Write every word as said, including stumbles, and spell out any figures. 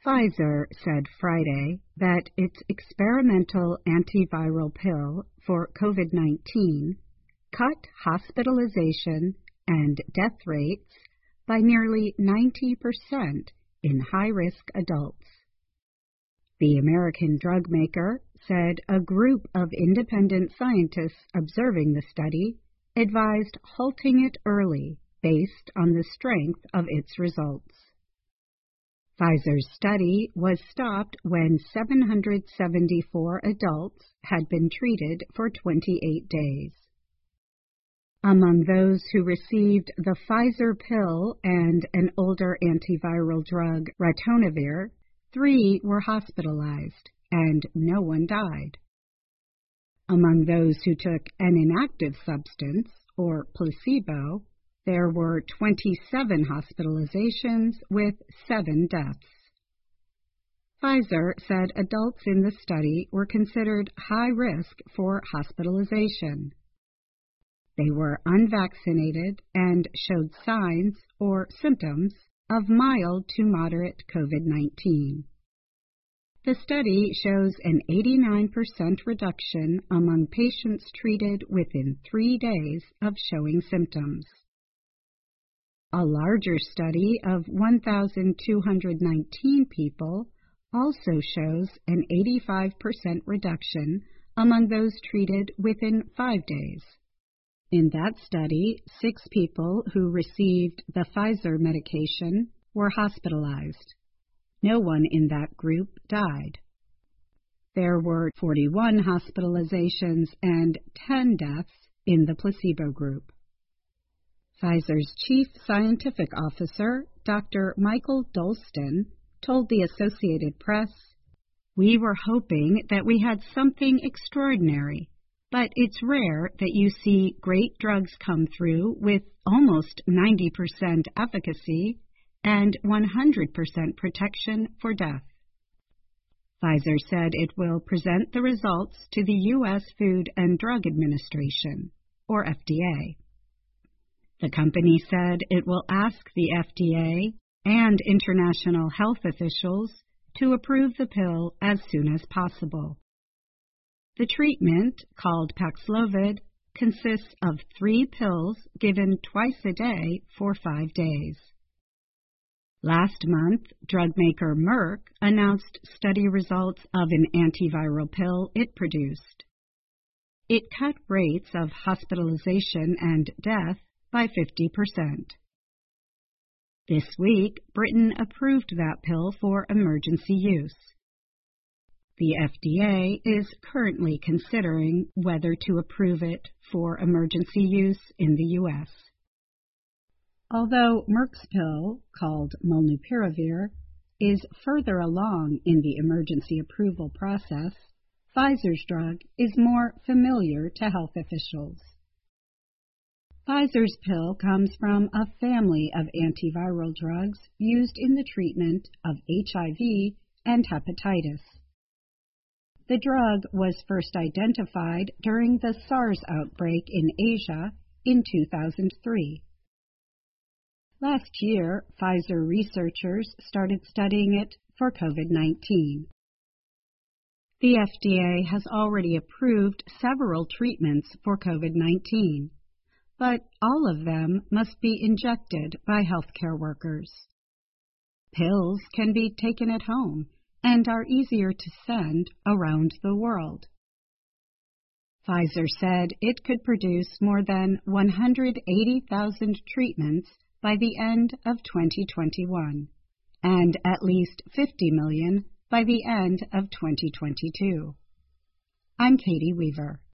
Pfizer said Friday that its experimental antiviral pill for COVID nineteen cut hospitalization and death rates by nearly ninety percent in high-risk adults. The American drug maker said a group of independent scientists observing the study advised halting it early based on the strength of its results. Pfizer's study was stopped when seven hundred seventy-four adults had been treated for twenty-eight days. Among those who received the Pfizer pill and an older antiviral drug, ritonavir, three were hospitalized and no one died. Among those who took an inactive substance, or placebo, there were twenty-seven hospitalizations with seven deaths. Pfizer said adults in the study were considered high risk for hospitalization. They were unvaccinated and showed signs or symptoms of mild to moderate COVID nineteen. The study shows an eighty-nine percent reduction among patients treated within three days of showing symptoms. A larger study of one thousand two hundred nineteen people also shows an eighty-five percent reduction among those treated within five days. In that study, six people who received the Pfizer medication were hospitalized. No one in that group died. There were forty-one hospitalizations and ten deaths in the placebo group. Pfizer's chief scientific officer, Doctor Michael Dolston, told the Associated Press, "We were hoping that we had something extraordinary, but it's rare that you see great drugs come through with almost ninety percent efficacy and one hundred percent protection for death." Pfizer said it will present the results to the U S Food and Drug Administration, or F D A. The company said it will ask the F D A and international health officials to approve the pill as soon as possible. The treatment, called Paxlovid, consists of three pills given twice a day for five days. Last month, drug maker Merck announced study results of an antiviral pill it produced. It cut rates of hospitalization and death by fifty percent. This week, Britain approved that pill for emergency use. The F D A is currently considering whether to approve it for emergency use in the U S Although Merck's pill, called molnupiravir, is further along in the emergency approval process, Pfizer's drug is more familiar to health officials. Pfizer's pill comes from a family of antiviral drugs used in the treatment of H I V and hepatitis. The drug was first identified during the SARS outbreak in Asia in two thousand three. Last year, Pfizer researchers started studying it for COVID nineteen. The F D A has already approved several treatments for COVID nineteen, but all of them must be injected by healthcare workers. Pills can be taken at home and are easier to send around the world. Pfizer said it could produce more than one hundred eighty thousand treatments by the end of twenty twenty-one, and at least fifty million by the end of twenty twenty-two. I'm Katie Weaver.